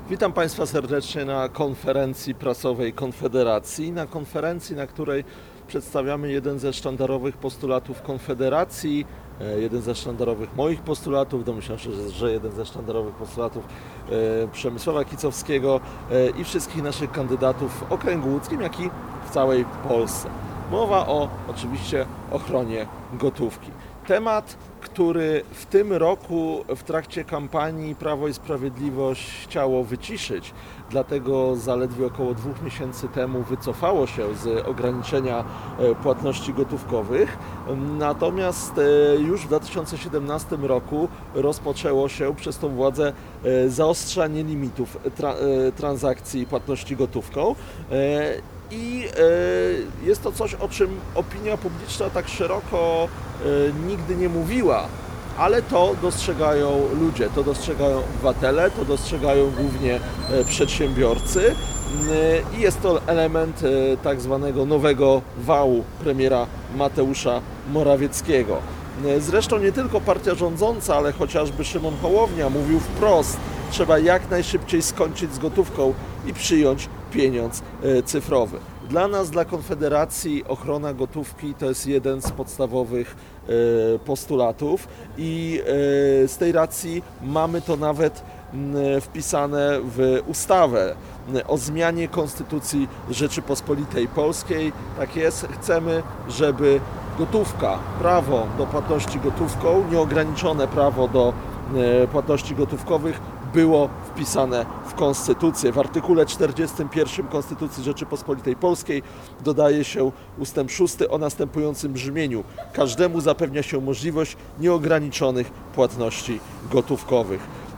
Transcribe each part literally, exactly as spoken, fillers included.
Witam Państwa serdecznie na konferencji prasowej Konfederacji. Na konferencji, na której przedstawiamy jeden ze sztandarowych postulatów Konfederacji, jeden ze sztandarowych moich postulatów, domyślam się, że jeden ze sztandarowych postulatów Przemysława Kicowskiego i wszystkich naszych kandydatów w okręgu łódzkim, jak i w całej Polsce. Mowa o oczywiście ochronie gotówki. Temat, który w tym roku w trakcie kampanii Prawo i Sprawiedliwość chciało wyciszyć, dlatego zaledwie około dwóch miesięcy temu wycofało się z ograniczenia płatności gotówkowych. Natomiast już w dwa tysiące siedemnastym roku rozpoczęło się przez tą władzę zaostrzanie limitów tra transakcji płatności gotówką. I jest to coś, o czym opinia publiczna tak szeroko nigdy nie mówiła, ale to dostrzegają ludzie, to dostrzegają obywatele, to dostrzegają głównie przedsiębiorcy i jest to element tak zwanego nowego wału premiera Mateusza Morawieckiego. Zresztą nie tylko partia rządząca, ale chociażby Szymon Hołownia mówił wprost: trzeba jak najszybciej skończyć z gotówką i przyjąć pieniądz cyfrowy. Dla nas, dla Konfederacji, ochrona gotówki to jest jeden z podstawowych postulatów i z tej racji mamy to nawet wpisane w ustawę o zmianie Konstytucji Rzeczypospolitej Polskiej. Tak jest, chcemy, żeby gotówka, prawo do płatności gotówką, nieograniczone prawo do płatności gotówkowych było wpisane w Konstytucję. W artykule czterdziestym pierwszym Konstytucji Rzeczypospolitej Polskiej dodaje się ustęp szósty o następującym brzmieniu: każdemu zapewnia się możliwość nieograniczonych płatności gotówkowych.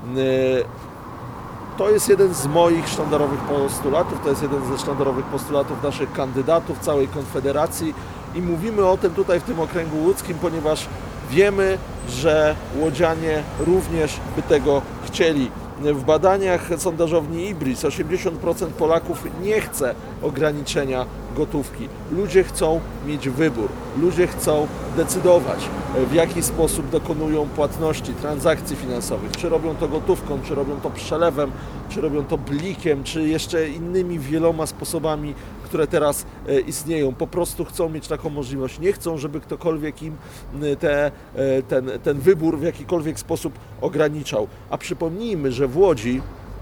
To jest jeden z moich sztandarowych postulatów, to jest jeden ze sztandarowych postulatów naszych kandydatów, całej Konfederacji i mówimy o tym tutaj w tym okręgu łódzkim, ponieważ wiemy, że łodzianie również by tego chcieli. W badaniach sondażowni IBRIS osiemdziesiąt procent Polaków nie chce ograniczenia gotówki. Ludzie chcą mieć wybór, ludzie chcą decydować, w jaki sposób dokonują płatności, transakcji finansowych, czy robią to gotówką, czy robią to przelewem, czy robią to blikiem, czy jeszcze innymi wieloma sposobami, które teraz istnieją. Po prostu chcą mieć taką możliwość. Nie chcą, żeby ktokolwiek im te, ten, ten wybór w jakikolwiek sposób ograniczał. A przypomnijmy, że w Łodzi,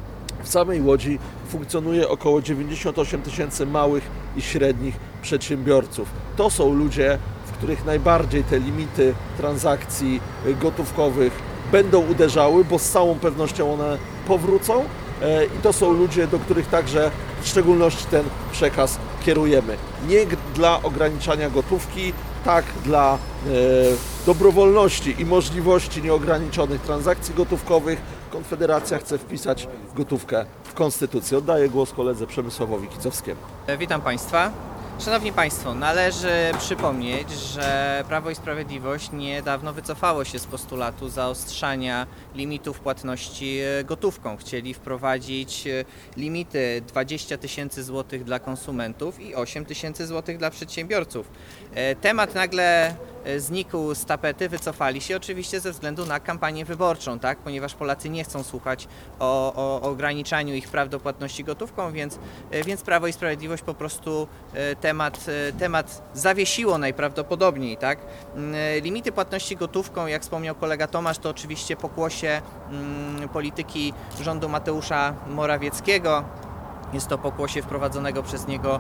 w samej Łodzi funkcjonuje około dziewięćdziesiąt osiem tysięcy małych i średnich przedsiębiorców. To są ludzie, w których najbardziej te limity transakcji gotówkowych będą uderzały, bo z całą pewnością one powrócą i to są ludzie, do których także w szczególności ten przekaz kierujemy. Nie dla ograniczania gotówki, tak dla e, dobrowolności i możliwości nieograniczonych transakcji gotówkowych. Konfederacja chce wpisać gotówkę w Konstytucję. Oddaję głos koledze Przemysławowi Kicowskiemu. Witam Państwa. Szanowni Państwo, należy przypomnieć, że Prawo i Sprawiedliwość niedawno wycofało się z postulatu zaostrzania limitów płatności gotówką. Chcieli wprowadzić limity dwadzieścia tysięcy złotych dla konsumentów i osiem tysięcy złotych dla przedsiębiorców. Temat nagle znikł z tapety, wycofali się oczywiście ze względu na kampanię wyborczą, tak? Ponieważ Polacy nie chcą słuchać o, o, o ograniczaniu ich praw do płatności gotówką, więc, więc Prawo i Sprawiedliwość po prostu temat, temat zawiesiło najprawdopodobniej, tak? Limity płatności gotówką, jak wspomniał kolega Tomasz, to oczywiście pokłosie mm, polityki rządu Mateusza Morawieckiego. Jest to pokłosie wprowadzonego przez niego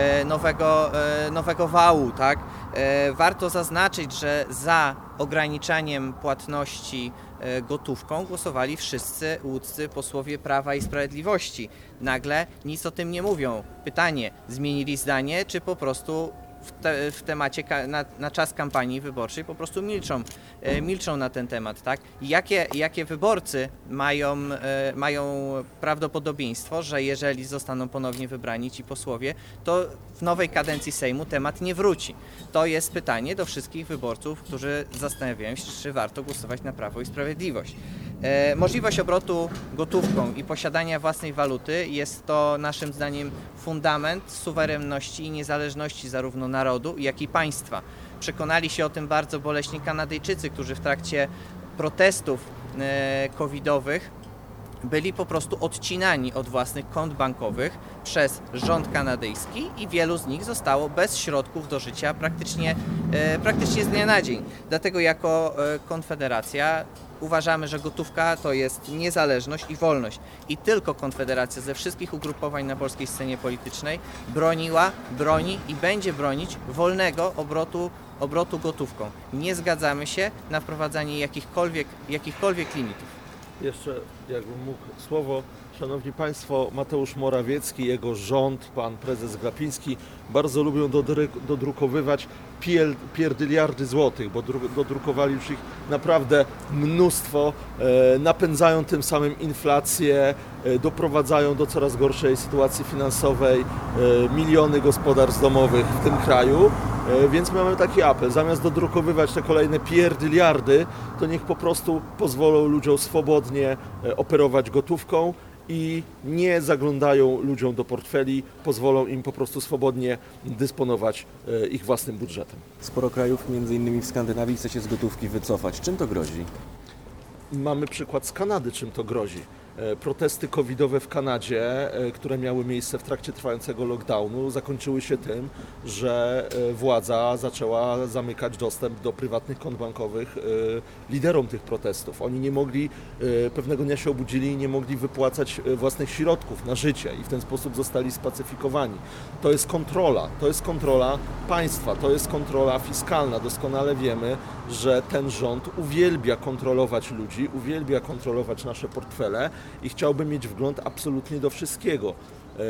nowego, nowego wału, tak? Warto zaznaczyć, że za ograniczaniem płatności gotówką głosowali wszyscy łódzcy posłowie Prawa i Sprawiedliwości. Nagle nic o tym nie mówią. Pytanie, zmienili zdanie, czy po prostu w, te, w temacie na, na czas kampanii wyborczej po prostu milczą, e, milczą na ten temat, tak? Jakie, jakie wyborcy mają, e, mają prawdopodobieństwo, że jeżeli zostaną ponownie wybrani ci posłowie, to w nowej kadencji Sejmu temat nie wróci? To jest pytanie do wszystkich wyborców, którzy zastanawiają się, czy warto głosować na Prawo i Sprawiedliwość. E, możliwość obrotu gotówką i posiadania własnej waluty jest to naszym zdaniem fundament suwerenności i niezależności zarówno narodu, jak i państwa. Przekonali się o tym bardzo boleśnie Kanadyjczycy, którzy w trakcie protestów e, covidowych byli po prostu odcinani od własnych kont bankowych przez rząd kanadyjski i wielu z nich zostało bez środków do życia praktycznie, e, praktycznie z dnia na dzień. Dlatego jako e, Konfederacja uważamy, że gotówka to jest niezależność i wolność. I tylko Konfederacja ze wszystkich ugrupowań na polskiej scenie politycznej broniła, broni i będzie bronić wolnego obrotu, obrotu gotówką. Nie zgadzamy się na wprowadzanie jakichkolwiek, jakichkolwiek limitów. Jeszcze, jakbym mógł słowo, Szanowni Państwo, Mateusz Morawiecki, jego rząd, pan prezes Glapiński bardzo lubią dodry- dodrukowywać piel- pierdyliardy złotych, bo dru- dodrukowali już ich naprawdę mnóstwo, e, napędzają tym samym inflację, e, doprowadzają do coraz gorszej sytuacji finansowej e, miliony gospodarstw domowych w tym kraju. E, Więc mamy taki apel, zamiast dodrukowywać te kolejne pierdyliardy, to niech po prostu pozwolą ludziom swobodnie e, operować gotówką i nie zaglądają ludziom do portfeli, pozwolą im po prostu swobodnie dysponować e, ich własnym budżetem. Sporo krajów, między innymi w Skandynawii, chce się z gotówki wycofać. Czym to grozi? Mamy przykład z Kanady, czym to grozi. E, Protesty covidowe w Kanadzie, e, które miały miejsce w trakcie trwającego lockdownu, zakończyły się tym, że e, władza zaczęła zamykać dostęp do prywatnych kont bankowych e, liderom tych protestów. Oni nie mogli, e, pewnego dnia się obudzili i nie mogli wypłacać e, własnych środków na życie i w ten sposób zostali spacyfikowani. To jest kontrola, to jest kontrola państwa, to jest kontrola fiskalna. Doskonale wiemy, że ten rząd uwielbia kontrolować ludzi, uwielbia kontrolować nasze portfele i chciałby mieć wgląd absolutnie do wszystkiego. E,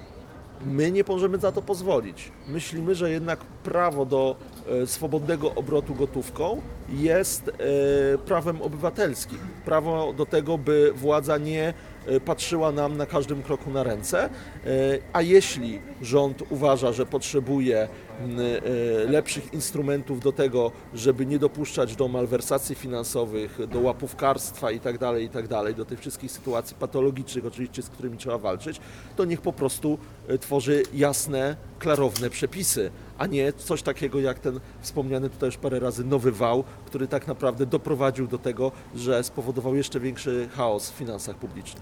My nie możemy za to pozwolić. Myślimy, że jednak prawo do e, swobodnego obrotu gotówką jest e, prawem obywatelskim. Prawo do tego, by władza nie e, patrzyła nam na każdym kroku na ręce, e, a jeśli rząd uważa, że potrzebuje m, e, lepszych instrumentów do tego, żeby nie dopuszczać do malwersacji finansowych, do łapówkarstwa itd., itd., do tych wszystkich sytuacji patologicznych oczywiście, z którymi trzeba walczyć, to niech po prostu e, tworzy jasne, klarowne przepisy, a nie coś takiego jak ten wspomniany tutaj już parę razy nowy wał, który tak naprawdę doprowadził do tego, że spowodował jeszcze większy chaos w finansach publicznych.